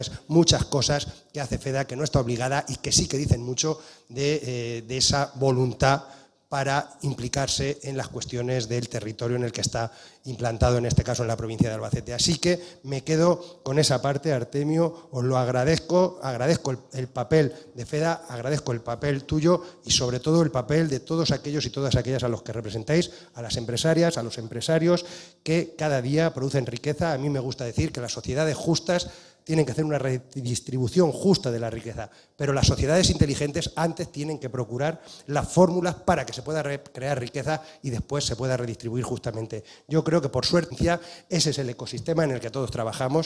muchas cosas que hace FEDA, que no está obligada y que sí que dicen mucho de esa voluntad para implicarse en las cuestiones del territorio en el que está implantado, en este caso en la provincia de Albacete. Así que me quedo con esa parte, Artemio, os lo agradezco, agradezco el papel de FEDA, agradezco el papel tuyo y sobre todo el papel de todos aquellos y todas aquellas a los que representáis, a las empresarias, a los empresarios que cada día producen riqueza. A mí me gusta decir que las sociedades justas tienen que hacer una redistribución justa de la riqueza, pero las sociedades inteligentes antes tienen que procurar las fórmulas para que se pueda crear riqueza y después se pueda redistribuir justamente. Yo creo que por suerte ese es el ecosistema en el que todos trabajamos.